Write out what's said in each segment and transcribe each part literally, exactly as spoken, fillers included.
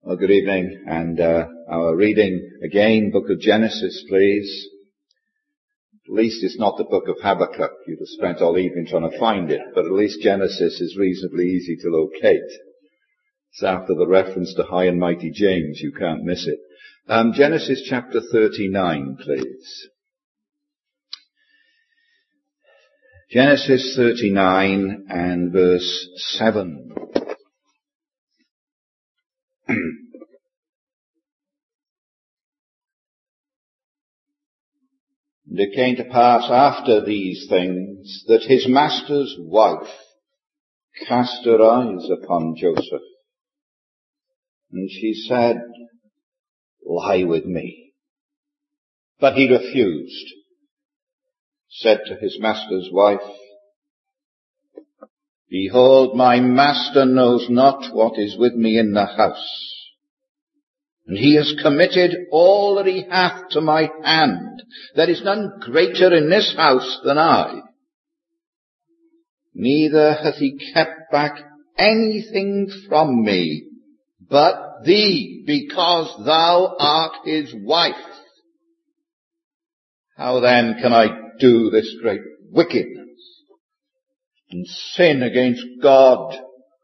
Well, good evening, and uh, our reading again, book of Genesis, please. At least it's not the book of Habakkuk. You'd have spent all evening trying to find it, but at least Genesis is reasonably easy to locate. It's after the reference to High and Mighty James. You can't miss it. Um, Genesis chapter thirty-nine, please. Genesis thirty-nine and verse seven. And it came to pass after these things that his master's wife cast her eyes upon Joseph. And she said, "Lie with me." But he refused, said to his master's wife, "Behold, my master knows not what is with me in the house. And he has committed all that he hath to my hand. There is none greater in this house than I. Neither hath he kept back anything from me, but thee, because thou art his wife. How then can I do this great wickedness and sin against God?"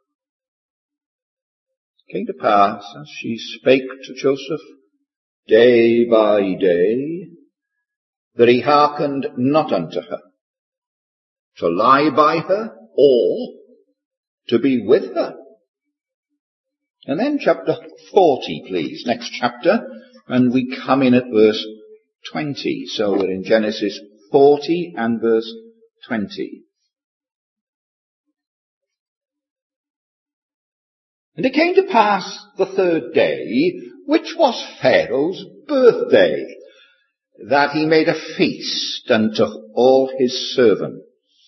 It came to pass, as she spake to Joseph day by day, that he hearkened not unto her, to lie by her or to be with her. And then chapter forty, please, next chapter, and we come in at verse twenty. So we're in Genesis forty and verse twenty. And it came to pass the third day, which was Pharaoh's birthday, that he made a feast unto all his servants.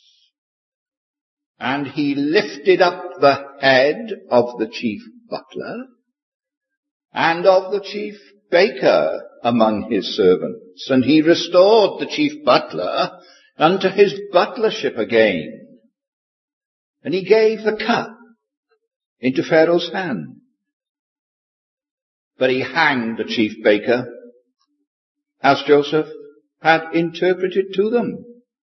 And he lifted up the head of the chief butler and of the chief baker among his servants. And he restored the chief butler unto his butlership again. And he gave the cup into Pharaoh's hand. But he hanged the chief baker, as Joseph had interpreted to them.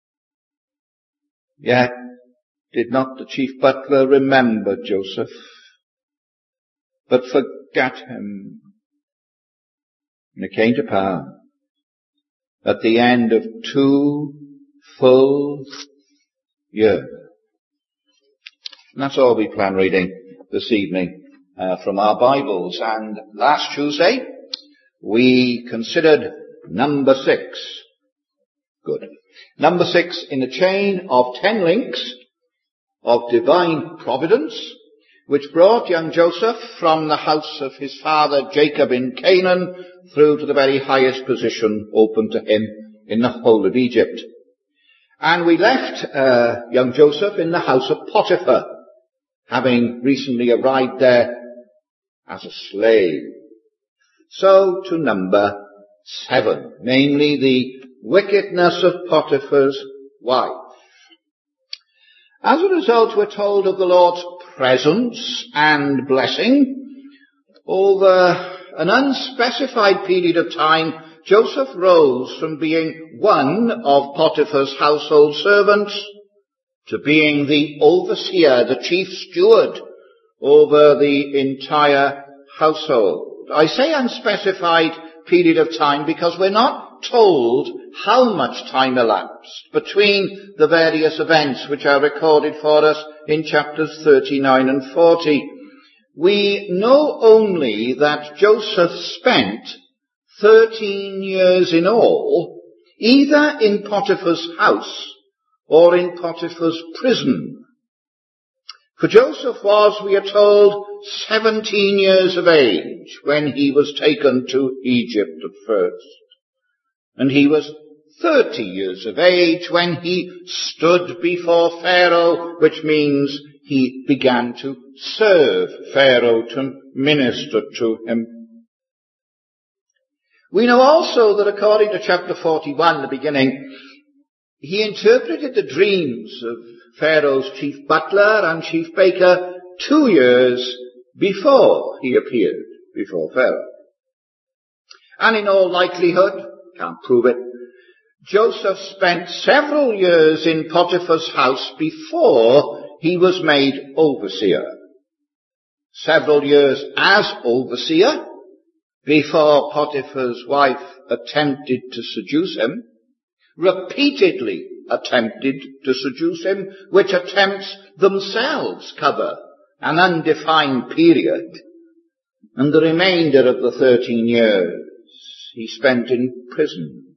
Yet did not the chief butler remember Joseph, but forgat him. And it came to pass, at the end of two full years. And that's all we plan reading this evening uh, from our Bibles. And last Tuesday we considered number six. Good. Number six in a chain of ten links of divine providence, which brought young Joseph from the house of his father Jacob in Canaan through to the very highest position open to him in the whole of Egypt. And we left uh, young Joseph in the house of Potiphar, having recently arrived there as a slave. So to number seven, namely the wickedness of Potiphar's wife. As a result, we're told of the Lord's presence and blessing. Over an unspecified period of time, Joseph rose from being one of Potiphar's household servants to being the overseer, the chief steward over the entire household. I say unspecified period of time because we're not told how much time elapsed between the various events which are recorded for us in chapters thirty-nine and forty. We know only that Joseph spent thirteen years in all, either in Potiphar's house or in Potiphar's prison. For Joseph was, we are told, seventeen years of age when he was taken to Egypt at first. And he was thirty years of age when he stood before Pharaoh, which means he began to serve Pharaoh, to minister to him. We know also that according to chapter forty-one, the beginning, he interpreted the dreams of Pharaoh's chief butler and chief baker two years before he appeared before Pharaoh. And in all likelihood, can't prove it, Joseph spent several years in Potiphar's house before he was made overseer. Several years as overseer before Potiphar's wife attempted to seduce him, repeatedly attempted to seduce him, which attempts themselves cover an undefined period, and the remainder of the thirteen years he spent in prison.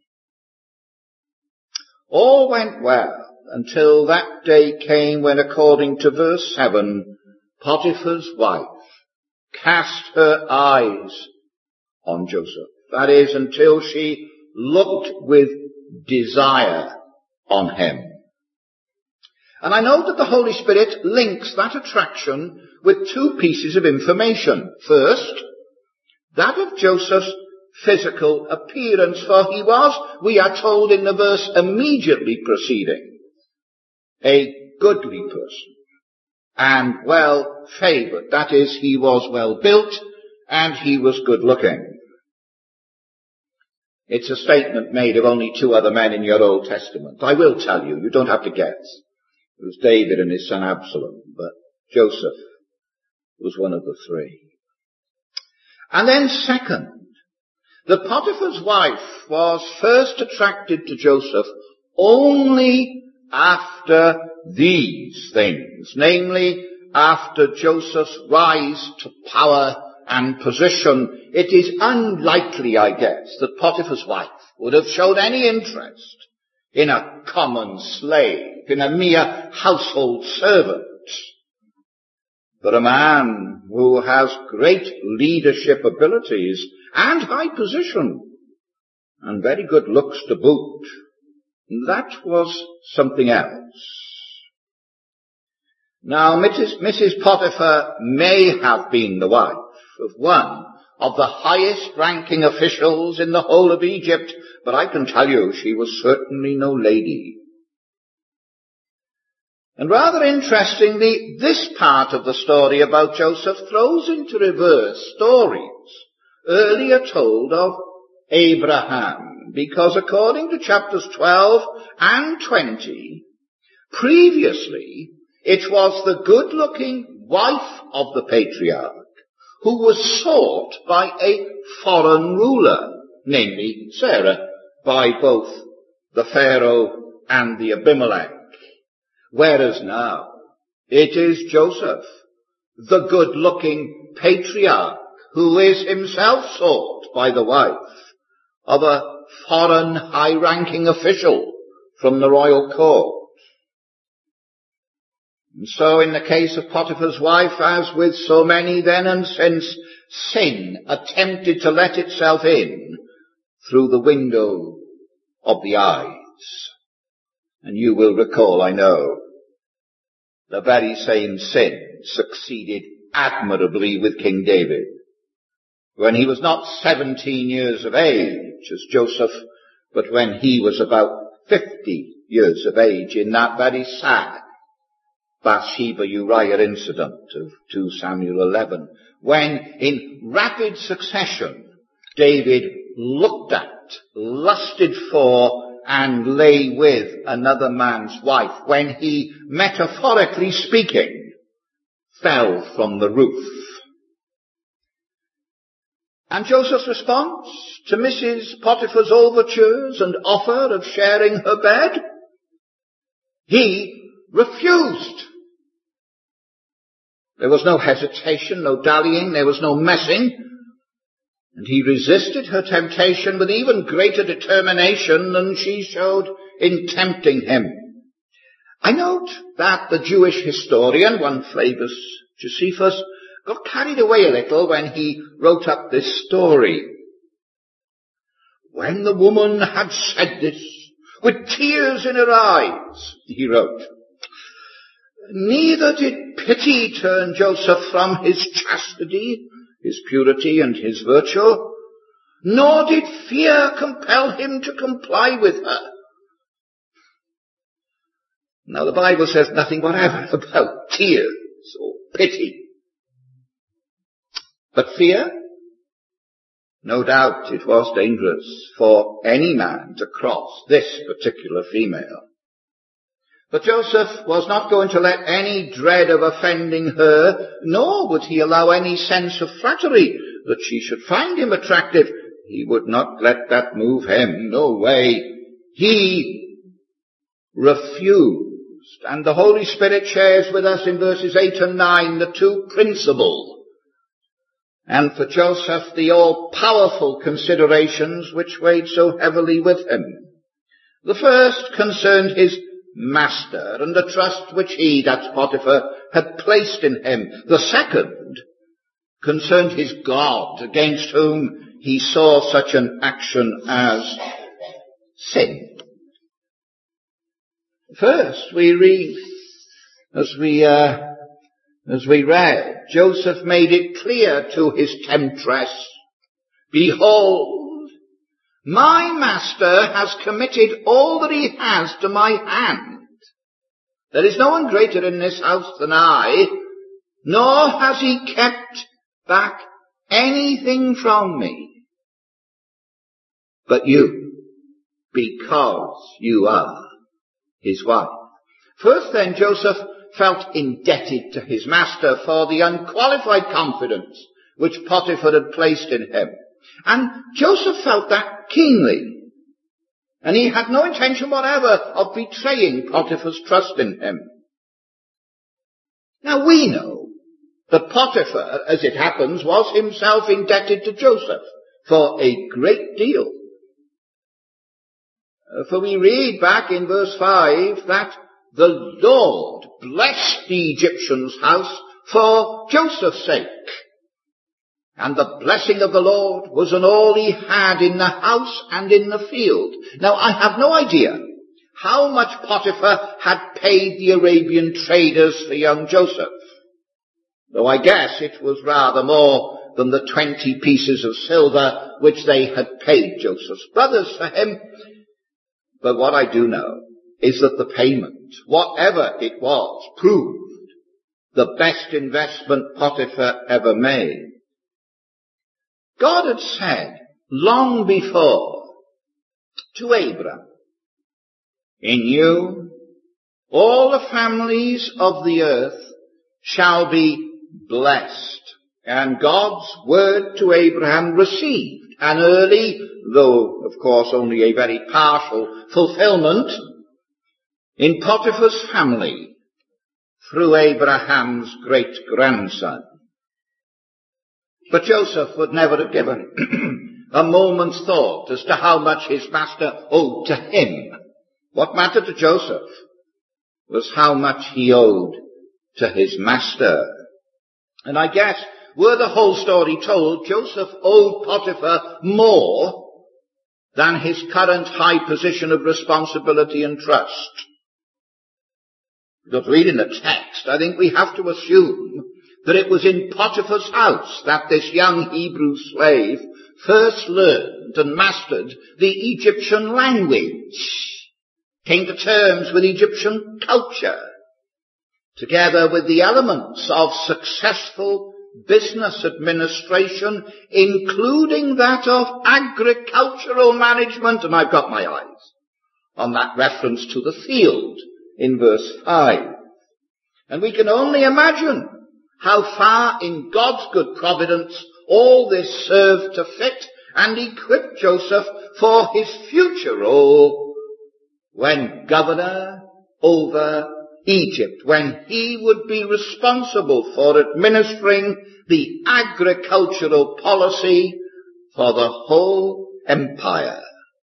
All went well until that day came when, according to verse seven, Potiphar's wife cast her eyes on Joseph. That is, until she looked with desire on him. And I know that the Holy Spirit links that attraction with two pieces of information. First, that of Joseph's physical appearance, for he was, we are told in the verse immediately preceding, a goodly person and well favoured. That is, he was well built and he was good looking. It's a statement made of only two other men in your Old Testament. I will tell you, you don't have to guess. It was David and his son Absalom, but Joseph was one of the three. And then second, that Potiphar's wife was first attracted to Joseph only after these things, namely after Joseph's rise to power and position. It is unlikely, I guess, that Potiphar's wife would have shown any interest in a common slave, in a mere household servant. But a man who has great leadership abilities and high position, and very good looks to boot, that was something else. Now, Missus Potiphar may have been the wife of one of the highest ranking officials in the whole of Egypt, but I can tell you she was certainly no lady. And rather interestingly, this part of the story about Joseph throws into reverse stories earlier told of Abraham, because according to chapters twelve and twenty, previously it was the good-looking wife of the patriarch who was sought by a foreign ruler, namely Sarah, by both the Pharaoh and the Abimelech. Whereas now it is Joseph, the good-looking patriarch, who is himself sought by the wife of a foreign high-ranking official from the royal court. And so in the case of Potiphar's wife, as with so many then and since, sin attempted to let itself in through the window of the eyes. And you will recall, I know, the very same sin succeeded admirably with King David, when he was not seventeen years of age as Joseph, but when he was about fifty years of age, in that very sad Bathsheba-Uriah incident of two Samuel eleven, when in rapid succession David looked at, lusted for, and lay with another man's wife, when he, metaphorically speaking, fell from the roof. And Joseph's response to Missus Potiphar's overtures and offer of sharing her bed? He refused. There was no hesitation, no dallying, there was no messing. And he resisted her temptation with even greater determination than she showed in tempting him. I note that the Jewish historian, one Flavius Josephus, got carried away a little when he wrote up this story. When the woman had said this, with tears in her eyes, he wrote, neither did pity turn Joseph from his chastity, his purity and his virtue, nor did fear compel him to comply with her. Now the Bible says nothing whatever about tears or pity. But fear? No doubt it was dangerous for any man to cross this particular female. But Joseph was not going to let any dread of offending her, nor would he allow any sense of flattery that she should find him attractive. He would not let that move him. No way. He refused. And the Holy Spirit shares with us in verses eight and nine the two principal, and for Joseph the all-powerful considerations which weighed so heavily with him. The first concerned his master and the trust which he, that's Potiphar, had placed in him. The second concerned his God, against whom he saw such an action as sin. First, we read, as we, uh, as we read, Joseph made it clear to his temptress, "Behold, my master has committed all that he has to my hand. There is no one greater in this house than I, nor has he kept back anything from me. But you, because you are his wife." First then, Joseph felt indebted to his master for the unqualified confidence which Potiphar had placed in him. And Joseph felt that keenly. And he had no intention whatever of betraying Potiphar's trust in him. Now we know that Potiphar, as it happens, was himself indebted to Joseph for a great deal. For we read back in verse five that the Lord blessed the Egyptian's house for Joseph's sake. And the blessing of the Lord was on all he had in the house and in the field. Now I have no idea how much Potiphar had paid the Arabian traders for young Joseph, though I guess it was rather more than the twenty pieces of silver which they had paid Joseph's brothers for him. But what I do know is that the payment, whatever it was, proved the best investment Potiphar ever made. God had said long before to Abraham, "In you all the families of the earth shall be blessed." And God's word to Abraham received an early, though of course only a very partial, fulfillment in Potiphar's family through Abraham's great-grandson. But Joseph would never have given a moment's thought as to how much his master owed to him. What mattered to Joseph was how much he owed to his master. And I guess, were the whole story told, Joseph owed Potiphar more than his current high position of responsibility and trust. Because reading the text, I think we have to assume that it was in Potiphar's house that this young Hebrew slave first learned and mastered the Egyptian language, came to terms with Egyptian culture, together with the elements of successful business administration, including that of agricultural management. And I've got my eyes on that reference to the field in verse five. And we can only imagine how far in God's good providence all this served to fit and equip Joseph for his future role when governor over Egypt, when he would be responsible for administering the agricultural policy for the whole empire.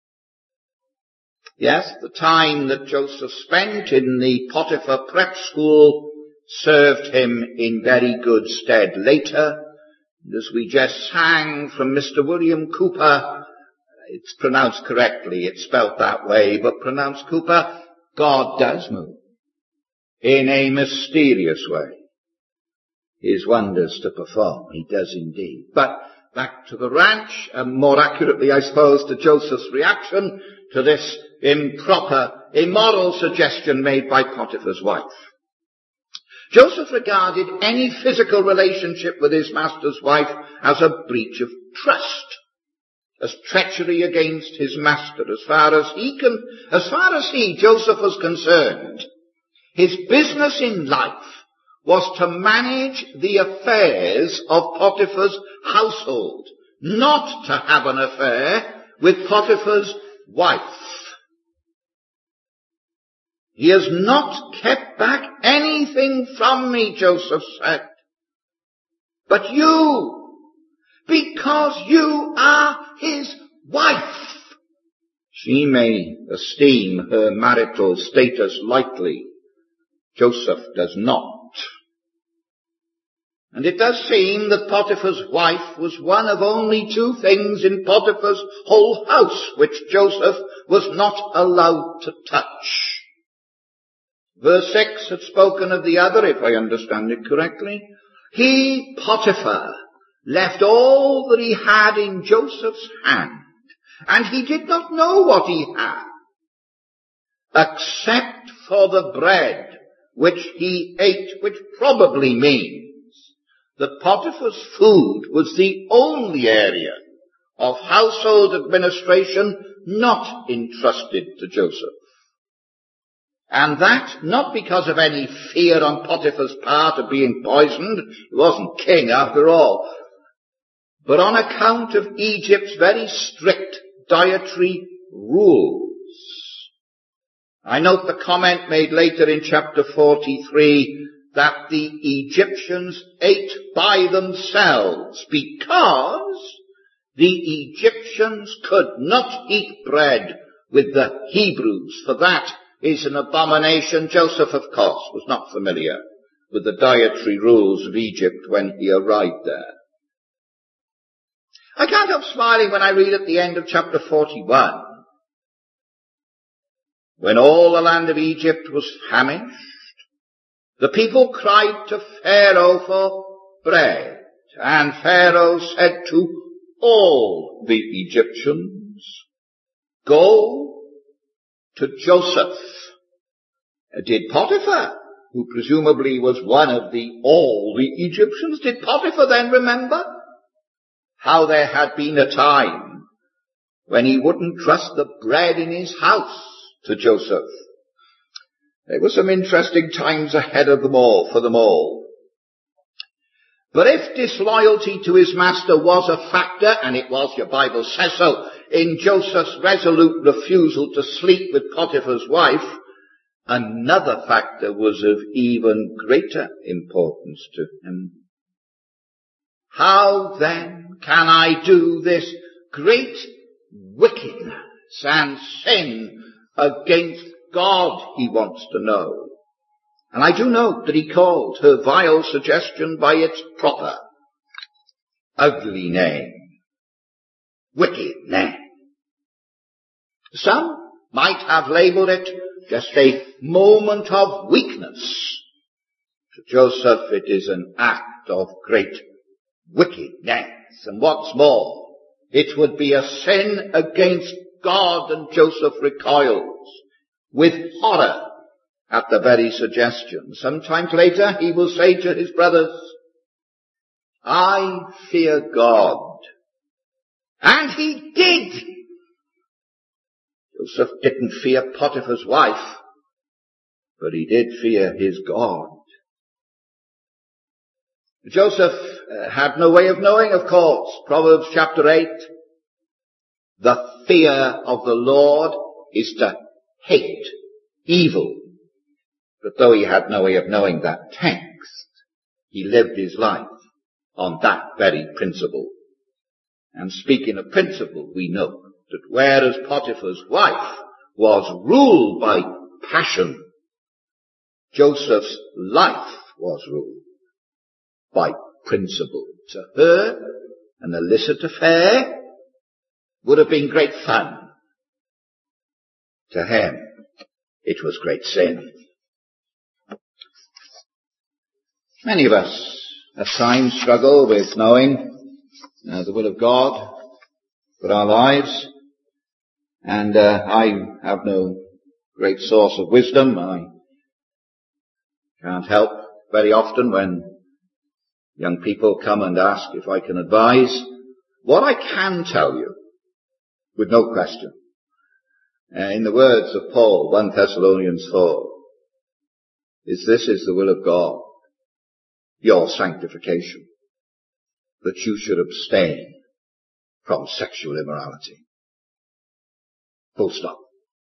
Yes, the time that Joseph spent in the Potiphar prep school served him in very good stead later. As we just sang from Mister William Cooper, it's pronounced correctly, it's spelt that way, but pronounced Cooper, God does move in a mysterious way his wonders to perform. He does indeed. But back to the ranch, and more accurately, I suppose, to Joseph's reaction to this improper, immoral suggestion made by Potiphar's wife. Joseph regarded any physical relationship with his master's wife as a breach of trust. as treachery against his master. As far as he can, as far as he, Joseph, was concerned, his business in life was to manage the affairs of Potiphar's household, not to have an affair with Potiphar's wife. He has not kept back anything from me, Joseph said. But you, because you are his wife, she may esteem her marital status lightly. Joseph does not. And it does seem that Potiphar's wife was one of only two things in Potiphar's whole house which Joseph was not allowed to touch. Verse six had spoken of the other, if I understand it correctly. He, Potiphar, left all that he had in Joseph's hand, and he did not know what he had, except for the bread which he ate, which probably means that Potiphar's food was the only area of household administration not entrusted to Joseph. And that not because of any fear on Potiphar's part of being poisoned, he wasn't king after all, but on account of Egypt's very strict dietary rules. I note the comment made later in chapter forty-three that the Egyptians ate by themselves because the Egyptians could not eat bread with the Hebrews, for that is an abomination. Joseph, of course, was not familiar with the dietary rules of Egypt when he arrived there. I can't help smiling when I read at the end of chapter forty-one, when all the land of Egypt was famished, the people cried to Pharaoh for bread, and Pharaoh said to all the Egyptians, go to Joseph. Did Potiphar, who presumably was one of the all the Egyptians, did Potiphar then remember how there had been a time when he wouldn't trust the bread in his house to Joseph? There were some interesting times ahead of them all, for them all. But if disloyalty to his master was a factor, and it was, your Bible says so, in Joseph's resolute refusal to sleep with Potiphar's wife, another factor was of even greater importance to him. How then can I do this great wickedness and sin against God, he wants to know. And I do note that he called her vile suggestion by its proper, ugly name. Wicked name. Some might have labelled it just a moment of weakness. To Joseph it is an act of great wickedness. And what's more, it would be a sin against God, and Joseph recoils with horror at the very suggestion. Sometimes later he will say to his brothers, I fear God. And he did. Joseph didn't fear Potiphar's wife, but he did fear his God. Joseph uh, had no way of knowing, of course. Proverbs chapter eight. The fear of the Lord is to hate evil. But though he had no way of knowing that text, he lived his life on that very principle. And speaking of principle, we know that whereas Potiphar's wife was ruled by passion, Joseph's life was ruled by principle. To her, an illicit affair would have been great fun. To him, it was great sin. Many of us at times struggle with knowing uh, the will of God for our lives, and uh, I have no great source of wisdom. I can't help very often when young people come and ask if I can advise. What I can tell you with no question. Uh, in the words of Paul, First Thessalonians four, is this is the will of God, your sanctification, that you should abstain from sexual immorality. Full stop.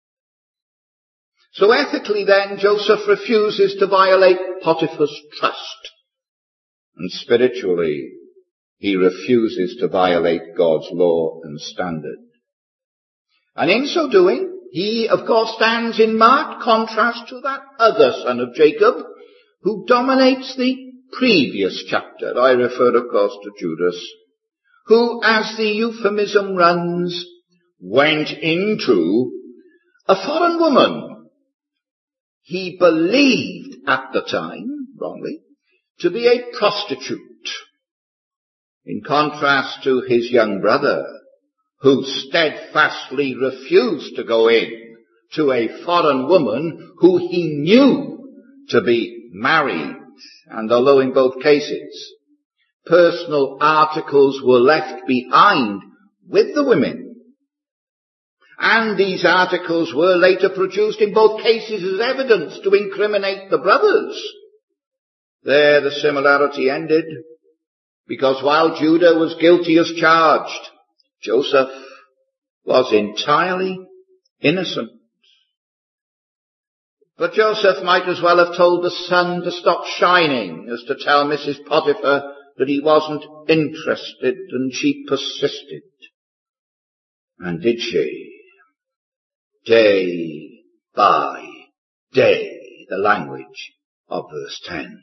So ethically then, Joseph refuses to violate Potiphar's trust. And spiritually, he refuses to violate God's law and standard. And in so doing, he, of course, stands in marked contrast to that other son of Jacob, who dominates the previous chapter. I refer, of course, to Judas, who, as the euphemism runs, went into a foreign woman. He believed at the time, wrongly, to be a prostitute, in contrast to his young brother, who steadfastly refused to go in to a foreign woman who he knew to be married. And although in both cases personal articles were left behind with the women, and these articles were later produced in both cases as evidence to incriminate the brothers, there the similarity ended, because while Judah was guilty as charged, Joseph was entirely innocent. But Joseph might as well have told the sun to stop shining as to tell Missus Potiphar that he wasn't interested, and she persisted. And did she? Day by day, the language of verse ten.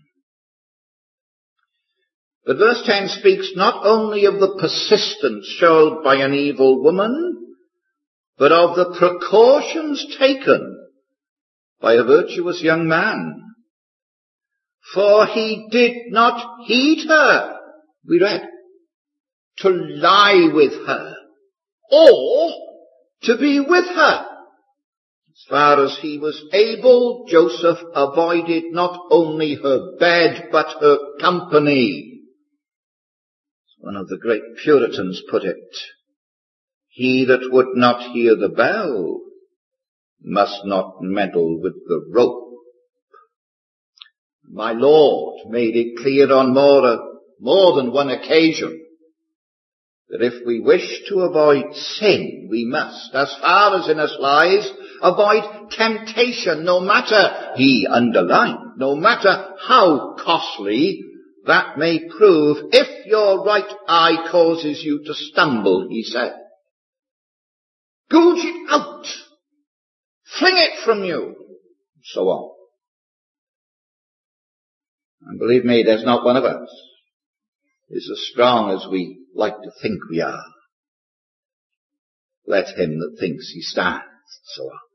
But verse ten speaks not only of the persistence shown by an evil woman, but of the precautions taken by a virtuous young man. For he did not heed her, we read, to lie with her, or to be with her. As far as he was able, Joseph avoided not only her bed, but her company. As one of the great Puritans put it, he that would not hear the bell must not meddle with the rope. My Lord made it clear on more, uh, more than one occasion that if we wish to avoid sin, we must, as far as in us lies, avoid temptation, no matter, he underlined, no matter how costly that may prove, if your right eye causes you to stumble, he said. Gouge it out. Fling it from you. And so on. And believe me, there's not one of us is as strong as we like to think we are. Let him that thinks he stands, and so on.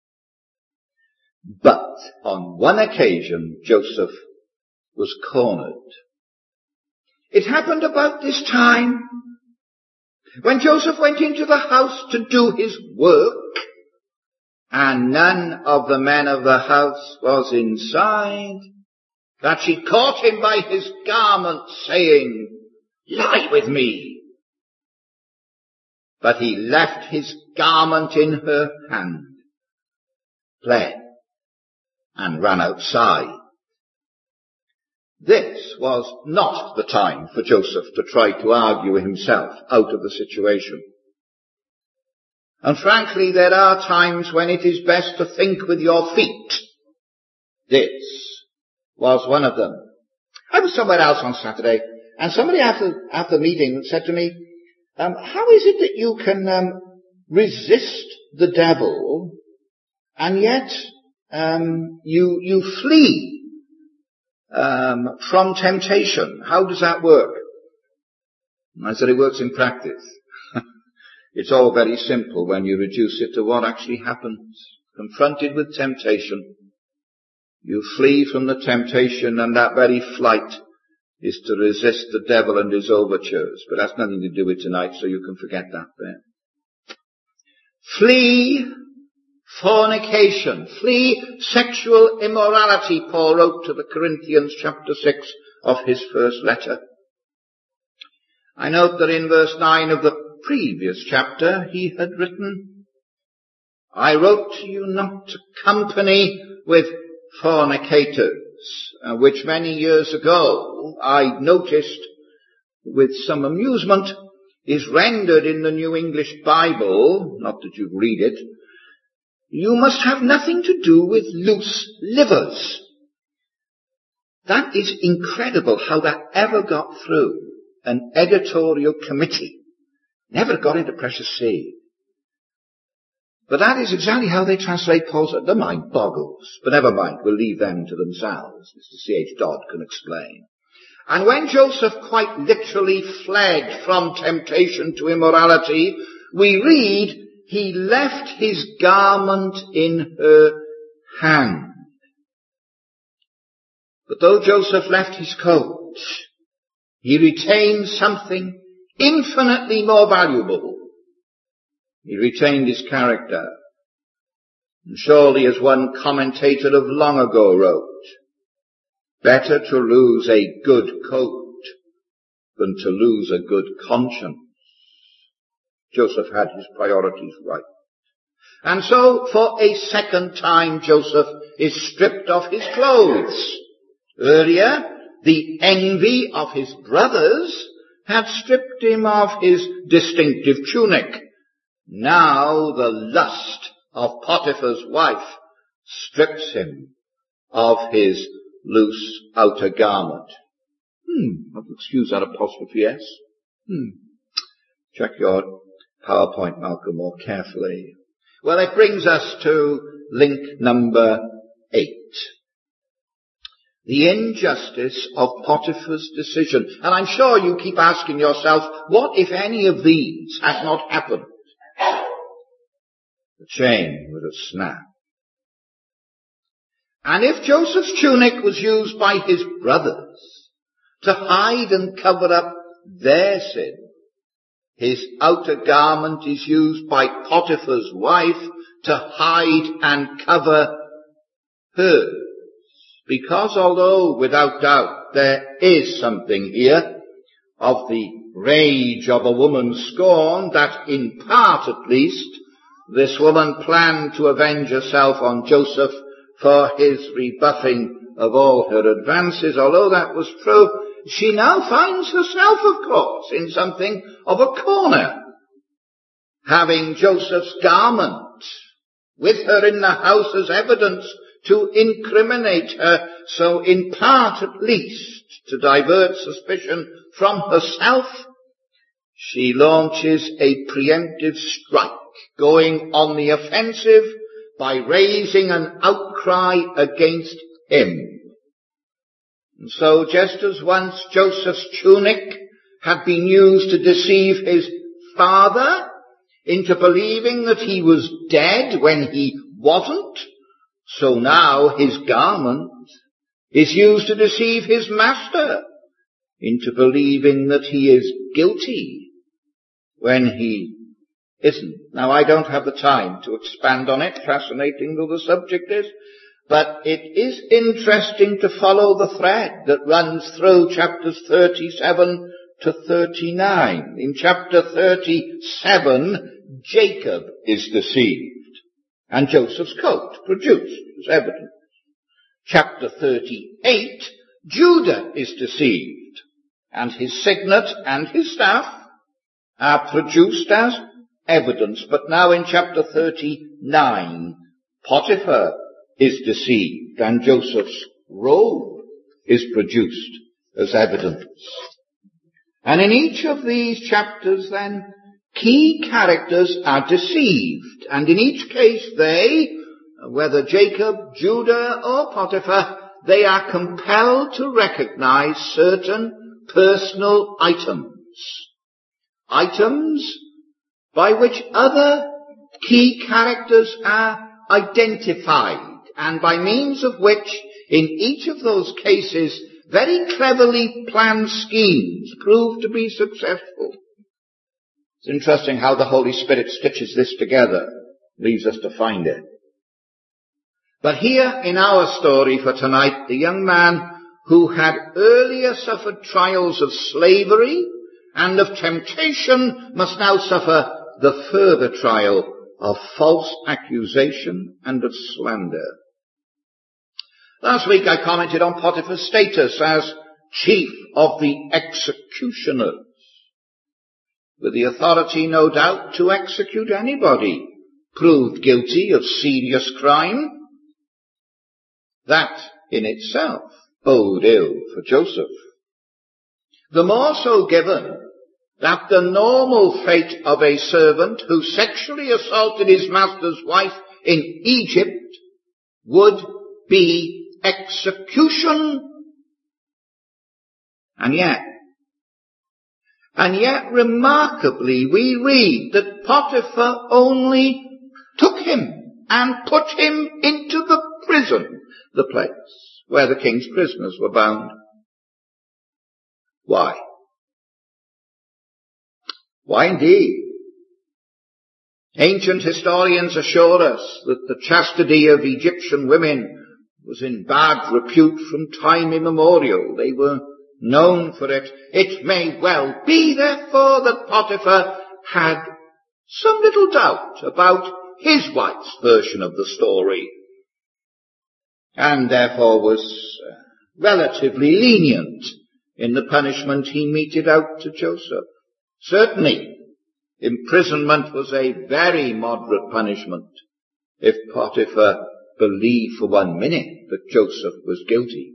But on one occasion, Joseph was cornered. It happened about this time when Joseph went into the house to do his work, and none of the men of the house was inside, that she caught him by his garment, saying, "Lie with me." But he left his garment in her hand, fled, and ran outside. This was not the time for Joseph to try to argue himself out of the situation. And frankly, there are times when it is best to think with your feet. This was one of them. I was somewhere else on Saturday, and somebody after, after the meeting said to me, um, how is it that you can um, resist the devil and yet um, you, you flee um, from temptation? How does that work? And I said, it works in practice. It's all very simple when you reduce it to what actually happens. Confronted with temptation, you flee from the temptation, and that very flight is to resist the devil and his overtures. But that's nothing to do with tonight, so you can forget that there. Flee fornication. Flee sexual immorality, Paul wrote to the Corinthians chapter six of his first letter. I note that in verse nine of the previous chapter he had written, I wrote to you not to company with fornicators, uh, which many years ago I noticed with some amusement is rendered in the New English Bible, not that you read it, you must have nothing to do with loose livers. That is incredible how that ever got through an editorial committee. Never got into Precious Seed. But that is exactly how they translate Paul's. The mind boggles. But never mind, we'll leave them to themselves. Mister C H Dodd can explain. And when Joseph quite literally fled from temptation to immorality, we read, he left his garment in her hand. But though Joseph left his coat, he retained something infinitely more valuable. He retained his character. And surely, as one commentator of long ago wrote, better to lose a good coat than to lose a good conscience. Joseph had his priorities right. And so, for a second time, Joseph is stripped of his clothes. Earlier, the envy of his brothers had stripped him of his distinctive tunic. Now the lust of Potiphar's wife strips him of his loose outer garment. Hmm, excuse that apostrophe S. Hmm. Check your PowerPoint, Malcolm, more carefully. Well, it brings us to link number eight. The injustice of Potiphar's decision. And I'm sure you keep asking yourself, what if any of these had not happened? The chain would have snapped. And if Joseph's tunic was used by his brothers to hide and cover up their sin, his outer garment is used by Potiphar's wife to hide and cover hers. Because although, without doubt, there is something here of the rage of a woman's scorn, that in part at least, this woman planned to avenge herself on Joseph for his rebuffing of all her advances. Although that was true, she now finds herself, of course, in something of a corner, having Joseph's garment with her in the house as evidence to incriminate her, so in part at least, to divert suspicion from herself, she launches a preemptive strike, going on the offensive by raising an outcry against him. And so just as once Joseph's tunic had been used to deceive his father into believing that he was dead when he wasn't, so now his garment is used to deceive his master into believing that he is guilty when he isn't. Now, I don't have the time to expand on it, fascinating though the subject is, but it is interesting to follow the thread that runs through chapters thirty-seven to thirty-nine. In chapter thirty-seven, Jacob is deceived, and Joseph's coat produced as evidence. Chapter thirty-eight, Judah is deceived, and his signet and his staff are produced as evidence. But now in chapter thirty-nine, Potiphar is deceived, and Joseph's robe is produced as evidence. And in each of these chapters, then, key characters are deceived, and in each case they, whether Jacob, Judah, or Potiphar, they are compelled to recognize certain personal items. Items by which other key characters are identified, and by means of which, in each of those cases, very cleverly planned schemes prove to be successful. It's interesting how the Holy Spirit stitches this together, leaves us to find it. But here in our story for tonight, the young man who had earlier suffered trials of slavery and of temptation must now suffer the further trial of false accusation and of slander. Last week I commented on Potiphar's status as chief of the executioners, with the authority, no doubt, to execute anybody proved guilty of serious crime. That in itself bode ill for Joseph. The more so given that the normal fate of a servant who sexually assaulted his master's wife in Egypt would be execution. And yet, and yet remarkably we read that Potiphar only took him and put him into the prison, the place where the king's prisoners were bound. Why? Why indeed? Ancient historians assure us that the chastity of Egyptian women was in bad repute from time immemorial. They were known for it. It may well be, therefore, that Potiphar had some little doubt about his wife's version of the story, and therefore was relatively lenient in the punishment he meted out to Joseph. Certainly, imprisonment was a very moderate punishment if Potiphar believed for one minute that Joseph was guilty.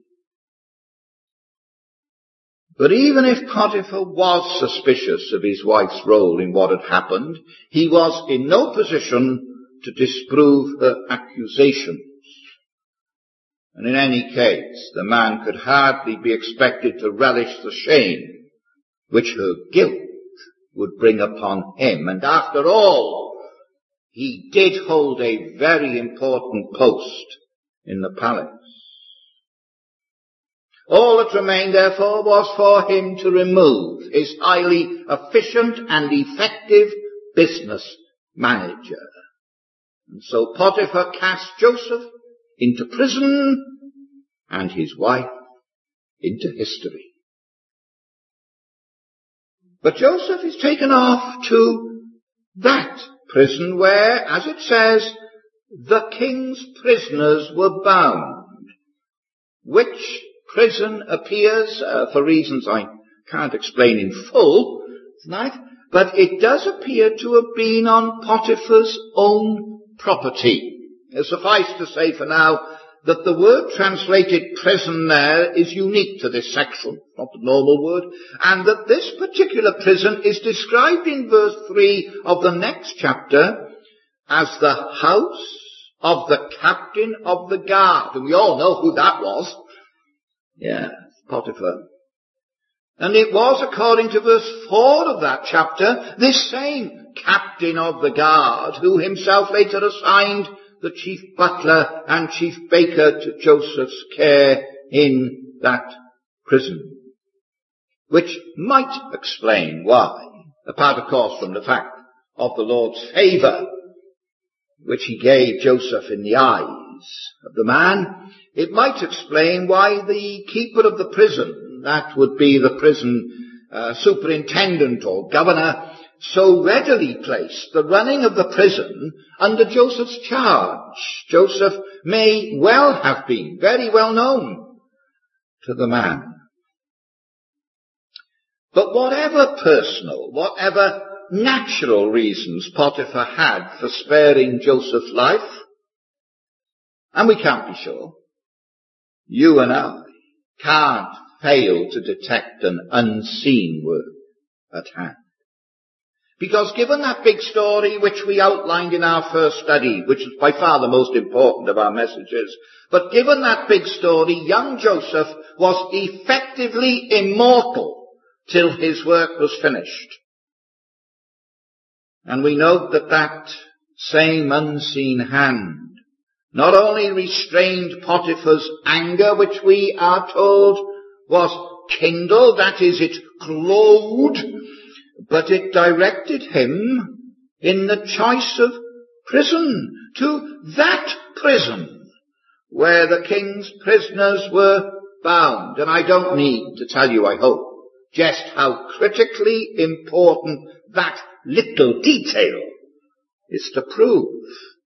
But even if Potiphar was suspicious of his wife's role in what had happened, he was in no position to disprove her accusations. And in any case, the man could hardly be expected to relish the shame which her guilt would bring upon him. And after all, he did hold a very important post in the palace. All that remained, therefore, was for him to remove his highly efficient and effective business manager. And so Potiphar cast Joseph into prison and his wife into history. But Joseph is taken off to that prison where, as it says, the king's prisoners were bound, which prison appears, uh, for reasons I can't explain in full tonight, but it does appear to have been on Potiphar's own property. It suffice to say for now that the word translated prison there is unique to this section, not the normal word, and that this particular prison is described in verse three of the next chapter as the house of the captain of the guard. And we all know who that was. Yes, Potiphar. And it was, according to verse four of that chapter, this same captain of the guard who himself later assigned the chief butler and chief baker to Joseph's care in that prison. Which might explain why, apart of course from the fact of the Lord's favour which he gave Joseph in the eyes of the man, it might explain why the keeper of the prison, that would be the prison uh, superintendent or governor, so readily placed the running of the prison under Joseph's charge. Joseph may well have been very well known to the man. But whatever personal, whatever natural reasons Potiphar had for sparing Joseph's life, and we can't be sure, you and I can't fail to detect an unseen work at hand. Because given that big story which we outlined in our first study, which is by far the most important of our messages, but given that big story, young Joseph was effectively immortal till his work was finished. And we note that that same unseen hand not only restrained Potiphar's anger, which we are told was kindled, that is, it glowed, but it directed him in the choice of prison, to that prison where the king's prisoners were bound. And I don't need to tell you, I hope, just how critically important that little detail is to prove.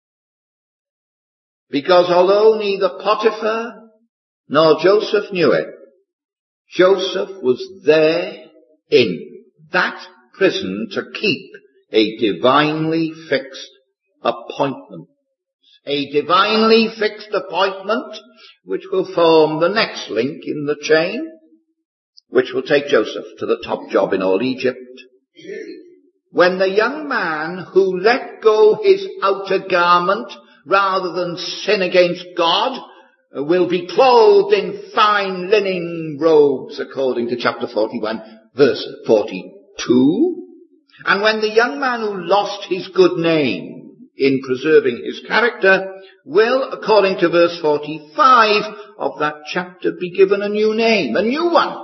Because although neither Potiphar nor Joseph knew it, Joseph was there in that prison to keep a divinely fixed appointment. A divinely fixed appointment which will form the next link in the chain, which will take Joseph to the top job in all Egypt. When the young man who let go his outer garment rather than sin against God will be clothed in fine linen robes, according to chapter forty-one, verse forty-two. And when the young man who lost his good name in preserving his character will, according to verse forty-five of that chapter, be given a new name, a new one.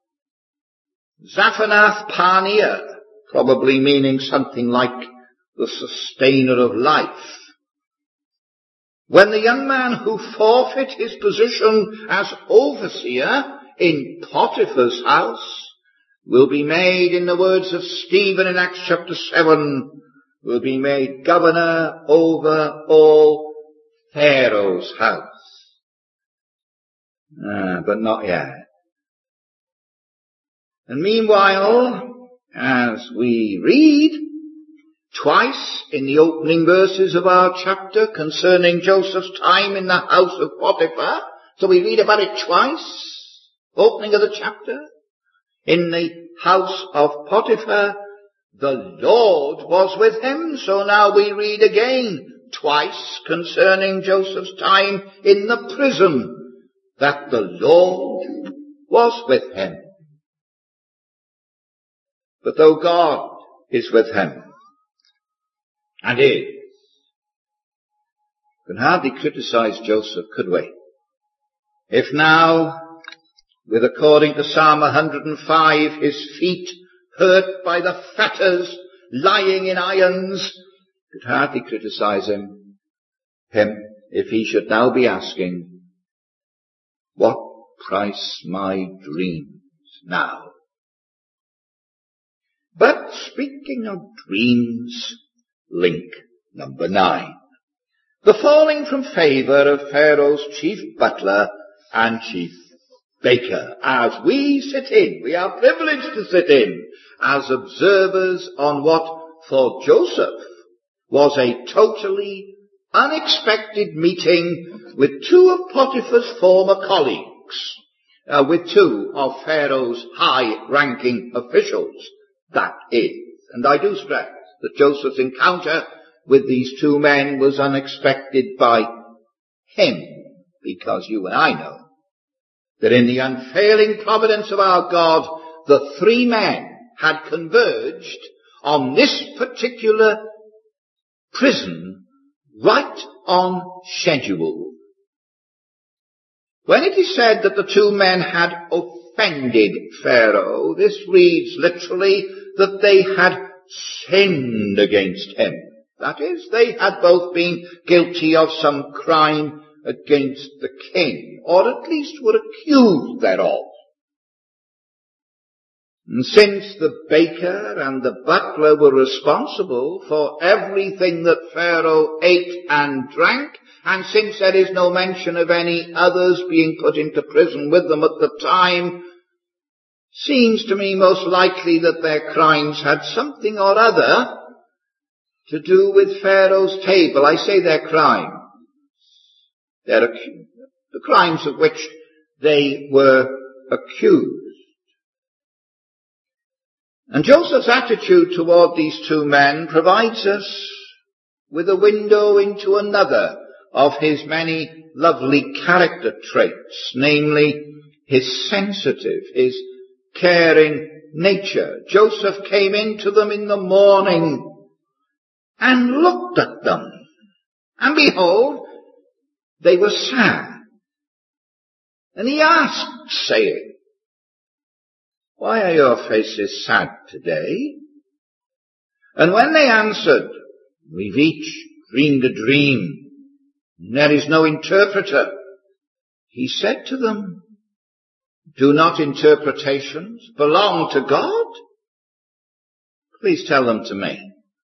Zaphanath-Paaneah, probably meaning something like the sustainer of life. When the young man who forfeit his position as overseer in Potiphar's house will be made, in the words of Stephen in Acts chapter seven, will be made governor over all Pharaoh's house. Ah, but not yet. And meanwhile, as we read twice in the opening verses of our chapter concerning Joseph's time in the house of Potiphar, so we read about it twice, opening of the chapter, in the house of Potiphar, the Lord was with him. So now we read again twice concerning Joseph's time in the prison, that the Lord was with him. But though God is with him, and is, we can hardly criticize Joseph, could we? If now, with according to Psalm one hundred five, his feet hurt by the fetters lying in irons, we could hardly criticize him, him if he should now be asking, what price my dreams now? But speaking of dreams, link number nine. The falling from favor of Pharaoh's chief butler and chief baker. As we sit in, we are privileged to sit in as observers on what for Joseph was a totally unexpected meeting with two of Potiphar's former colleagues, uh, with two of Pharaoh's high-ranking officials. That is, and I do stress that Joseph's encounter with these two men was unexpected by him, because you and I know that in the unfailing providence of our God, the three men had converged on this particular prison right on schedule. When it is said that the two men had offended Pharaoh, this reads literally that they had sinned against him. That is, they had both been guilty of some crime against the king, or at least were accused thereof. And since the baker and the butler were responsible for everything that Pharaoh ate and drank, and since there is no mention of any others being put into prison with them at the time, seems to me most likely that their crimes had something or other to do with Pharaoh's table. I say their crimes. They're accused, the crimes of which they were accused. And Joseph's attitude toward these two men provides us with a window into another of his many lovely character traits, namely his sensitive, his caring nature. Joseph came into them in the morning and looked at them, and behold, they were sad. And he asked, saying, why are your faces sad today? And when they answered, we've each dreamed a dream, and there is no interpreter, he said to them, Do not interpretations belong to God? Please tell them to me.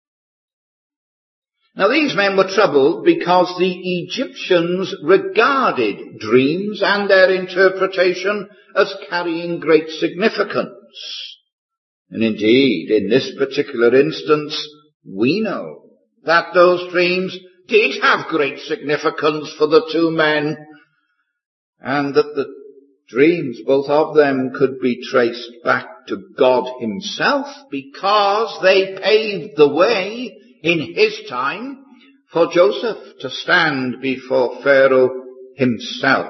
Now these men were troubled because the Egyptians regarded dreams and their interpretation as carrying great significance. And indeed, in this particular instance, we know that those dreams did have great significance for the two men, and that the dreams, both of them, could be traced back to God himself, because they paved the way in his time for Joseph to stand before Pharaoh himself.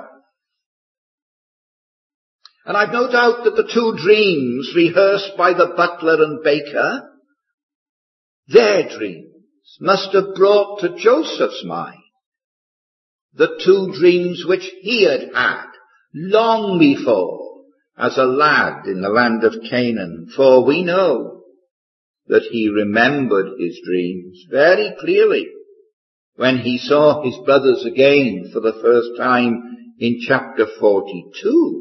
And I've no doubt that the two dreams rehearsed by the butler and baker, their dreams must have brought to Joseph's mind the two dreams which he had had long before as a lad in the land of Canaan. For we know that he remembered his dreams very clearly when he saw his brothers again for the first time in chapter forty-two.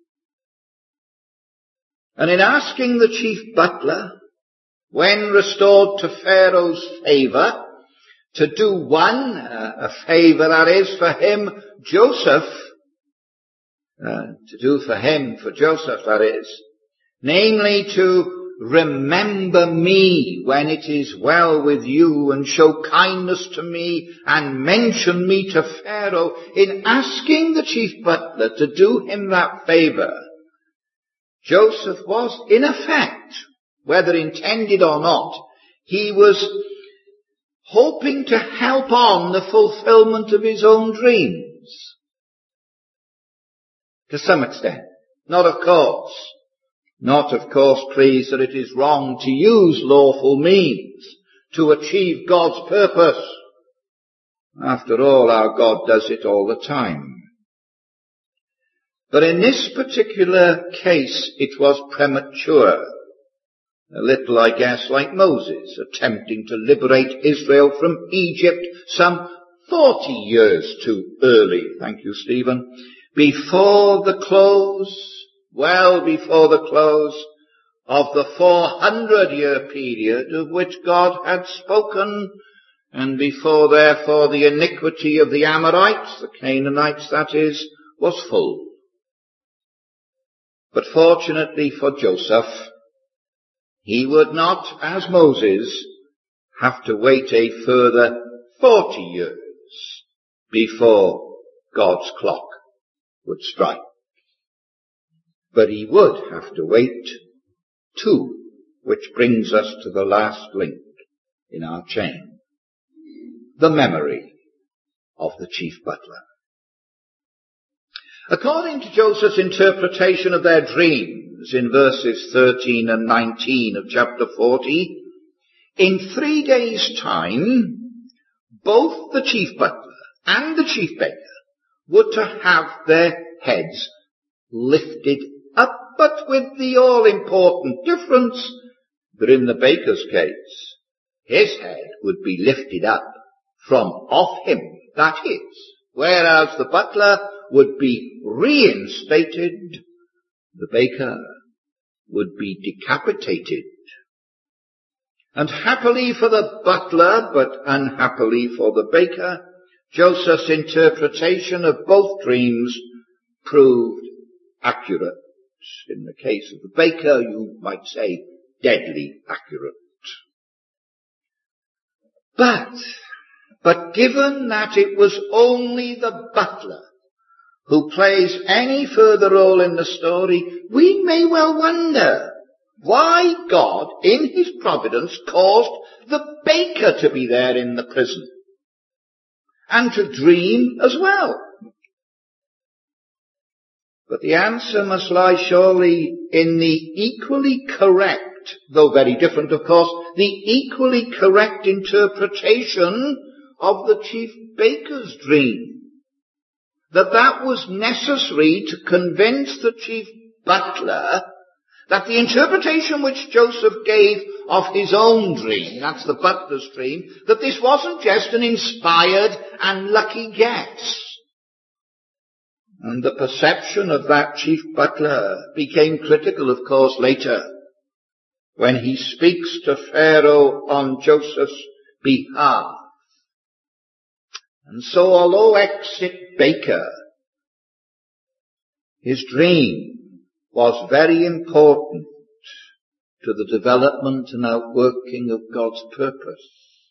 And in asking the chief butler, when restored to Pharaoh's favour, to do one, uh, a favour that is for him, Joseph, uh, to do for him, for Joseph that is, namely to remember me when it is well with you and show kindness to me and mention me to Pharaoh. In asking the chief butler to do him that favour, Joseph was in effect, whether intended or not, he was hoping to help on the fulfillment of his own dreams. To some extent. Not of course. Not of course, please, that it is wrong to use lawful means to achieve God's purpose. After all, our God does it all the time. But in this particular case, it was premature. A little, I guess, like Moses attempting to liberate Israel from Egypt some forty years too early, thank you, Stephen, before the close, well before the close of the four hundred year period of which God had spoken, and before, therefore, the iniquity of the Amorites, the Canaanites that is, was full. But fortunately for Joseph, he would not, as Moses, have to wait a further forty years before God's clock would strike. But he would have to wait two, which brings us to the last link in our chain. The memory of the chief butler. According to Joseph's interpretation of their dreams in verses thirteen and nineteen of chapter forty, in three days' time, both the chief butler and the chief baker were to have their heads lifted up, but with the all-important difference that in the baker's case, his head would be lifted up from off him, that is, whereas the butler would be reinstated, the baker would be decapitated. And happily for the butler, but unhappily for the baker, Joseph's interpretation of both dreams proved accurate. In the case of the baker, you might say deadly accurate. But, but given that it was only the butler who plays any further role in the story, we may well wonder why God, in his providence, caused the baker to be there in the prison and to dream as well. But the answer must lie surely in the equally correct, though very different of course, the equally correct interpretation of the chief baker's dream. That that was necessary to convince the chief butler that the interpretation which Joseph gave of his own dream, that's the butler's dream, that this wasn't just an inspired and lucky guess. And the perception of that chief butler became critical, of course, later, when he speaks to Pharaoh on Joseph's behalf. And so, although exit Baker, his dream was very important to the development and outworking of God's purpose.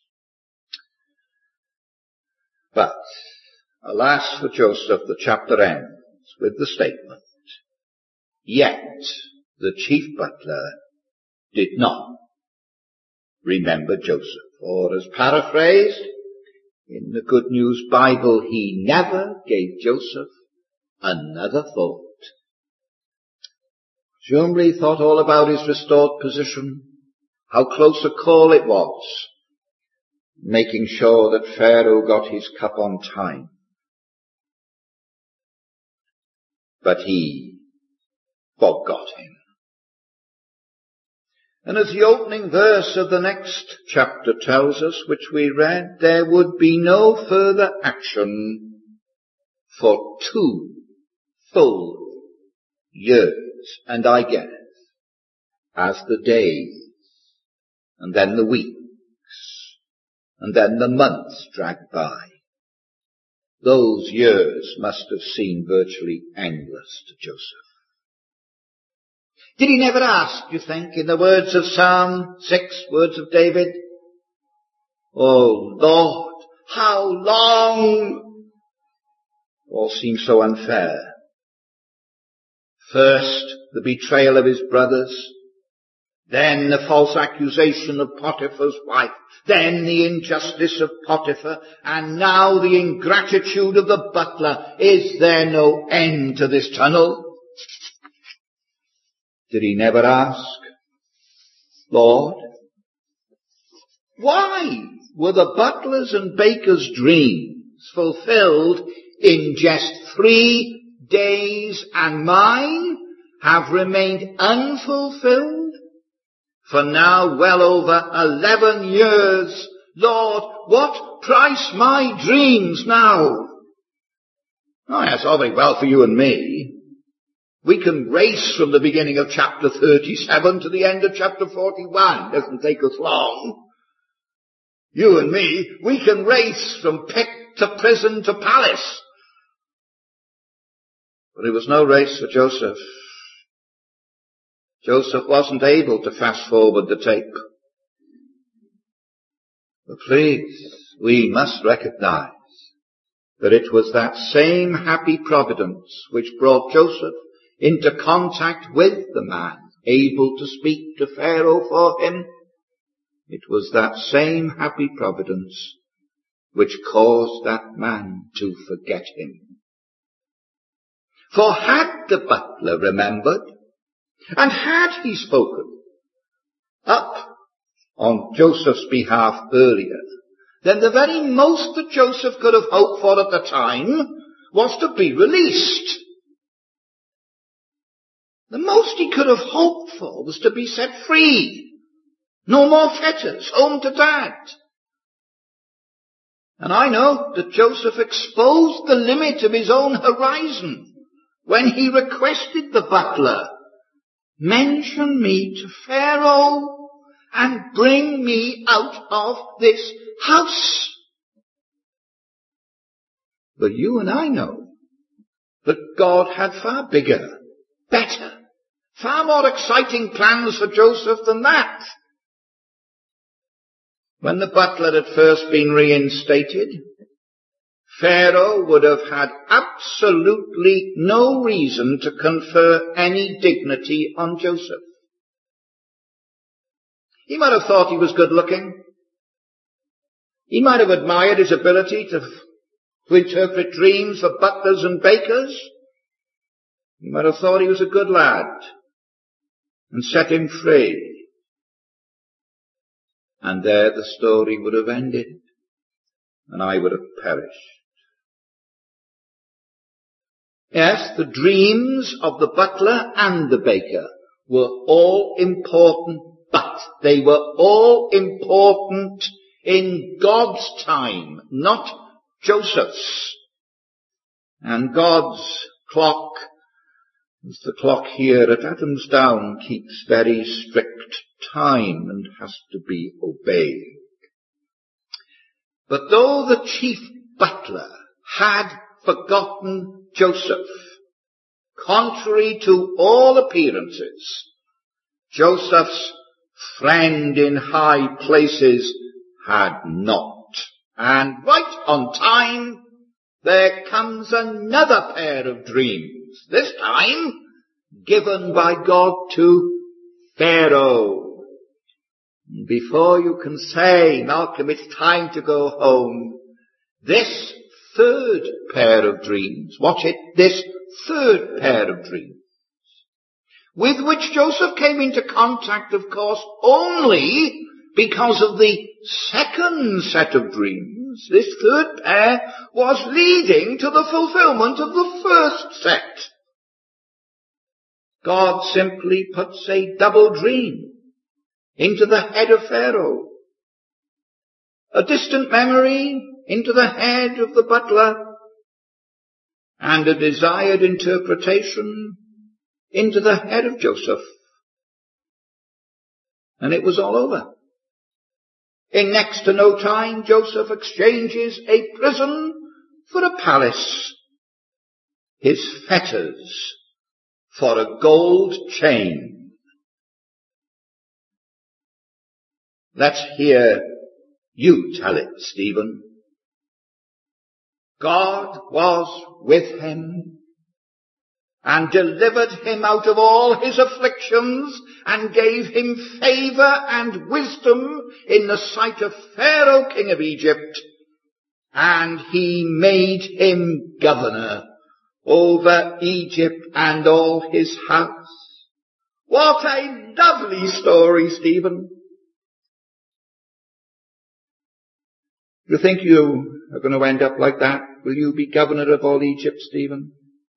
But, alas for Joseph, the chapter ends with the statement, yet the chief butler did not remember Joseph. Or as paraphrased in the Good News Bible, he never gave Joseph another thought. Presumably thought all about his restored position, how close a call it was, making sure that Pharaoh got his cup on time. But he forgot him. And as the opening verse of the next chapter tells us, which we read, there would be no further action for two full years. And I guess, as the days, and then the weeks, and then the months dragged by, those years must have seemed virtually endless to Joseph. Did he never ask, you think, in the words of Psalm six, words of David, "Oh Lord, how long?" All seems so unfair. First, the betrayal of his brothers, then the false accusation of Potiphar's wife, then the injustice of Potiphar, and now the ingratitude of the butler. Is there no end to this tunnel? Did he never ask, Lord, why were the butler's and baker's dreams fulfilled in just three days, and mine have remained unfulfilled for now well over eleven years? Lord, what price my dreams now? Oh yes, all very well for you and me. We can race from the beginning of chapter thirty-seven to the end of chapter forty-one. It doesn't take us long. You and me, we can race from pit to prison to palace. But it was no race for Joseph. Joseph wasn't able to fast forward the tape. But please, we must recognize that it was that same happy providence which brought Joseph into contact with the man, able to speak to Pharaoh for him. It was that same happy providence which caused that man to forget him. For had the butler remembered, and had he spoken up on Joseph's behalf earlier, then the very most that Joseph could have hoped for at the time was to be released. The most he could have hoped for was to be set free. No more fetters, home to dad. And I know that Joseph exposed the limit of his own horizon when he requested the butler, mention me to Pharaoh and bring me out of this house. But you and I know that God had far bigger, better, far more exciting plans for Joseph than that. When the butler had first been reinstated, Pharaoh would have had absolutely no reason to confer any dignity on Joseph. He might have thought he was good looking. He might have admired his ability to, to interpret dreams for butlers and bakers. He might have thought he was a good lad and set him free. And there the story would have ended, and I would have perished. Yes, the dreams of the butler and the baker were all important, but they were all important in God's time, not Joseph's. And God's clock, as the clock here at Adamsdown keeps very strict time and has to be obeyed. But though the chief butler had forgotten Joseph, contrary to all appearances, Joseph's friend in high places had not. And right on time, there comes another pair of dreams, this time given by God to Pharaoh. Before you can say, Malcolm, it's time to go home, this third pair of dreams, watch it, this third pair of dreams, with which Joseph came into contact, of course, only because of the second set of dreams. This third pair was leading to the fulfillment of the first set. God simply puts a double dream into the head of Pharaoh, a distant memory into the head of the butler, and a desired interpretation into the head of Joseph. And it was all over. In next to no time, Joseph exchanges a prison for a palace, his fetters for a gold chain. Let's hear you tell it, Stephen. God was with him and delivered him out of all his afflictions and gave him favour and wisdom in the sight of Pharaoh, king of Egypt, and he made him governor over Egypt and all his house. What a lovely story, Stephen. You think you are going to end up like that? Will you be governor of all Egypt, Stephen?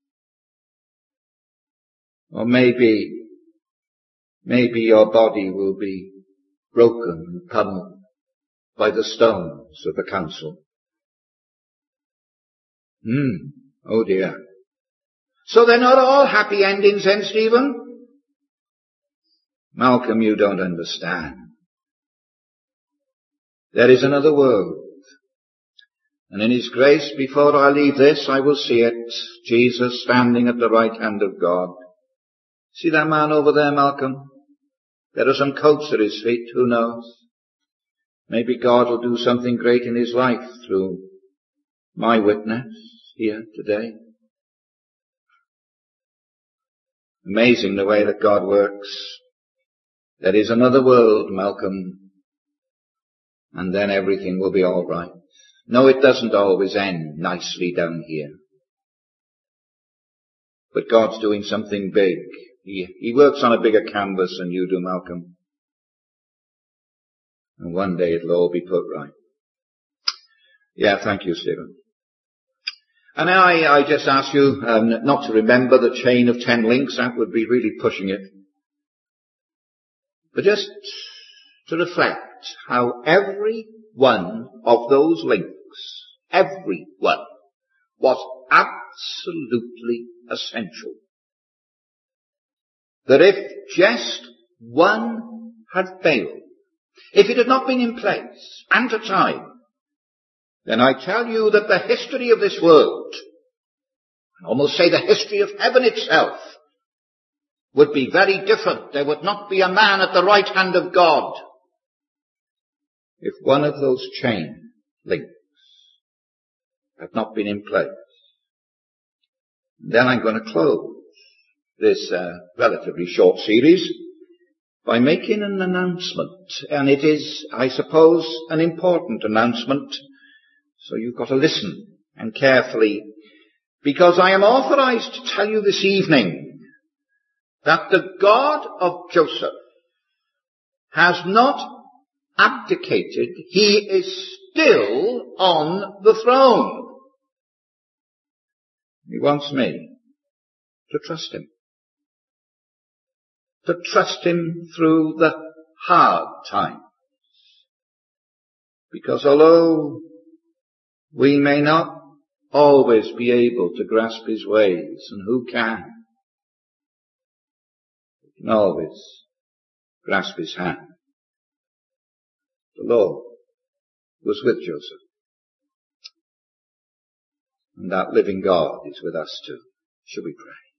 Or maybe, maybe your body will be broken and pummeled by the stones of the council. Hmm, oh dear. So they're not all happy endings then, Stephen? Malcolm, you don't understand. There is another world. And in his grace, before I leave this, I will see it, Jesus standing at the right hand of God. See that man over there, Malcolm? There are some coats at his feet, who knows? Maybe God will do something great in his life through my witness here today. Amazing the way that God works. There is another world, Malcolm, and then everything will be all right. No, it doesn't always end nicely down here. But God's doing something big. He, he works on a bigger canvas than you do, Malcolm. And one day it'll all be put right. Yeah, thank you, Stephen. And I, I just ask you um, not to remember the chain of ten links. That would be really pushing it. But just to reflect how every one of those links, every one, was absolutely essential. That if just one had failed, if it had not been in place and to time, then I tell you that the history of this world, I almost say the history of heaven itself, would be very different. There would not be a man at the right hand of God if one of those chain links had not been in place. Then I'm going to close this uh, relatively short series by making an announcement. And it is, I suppose, an important announcement. So you've got to listen and carefully, because I am authorized to tell you this evening that the God of Joseph has not abdicated. He is still on the throne. He wants me to trust him. To trust him through the hard times. Because although we may not always be able to grasp his ways, and who can? We can always grasp his hand. The Lord was with Joseph. And that living God is with us too. Shall we pray?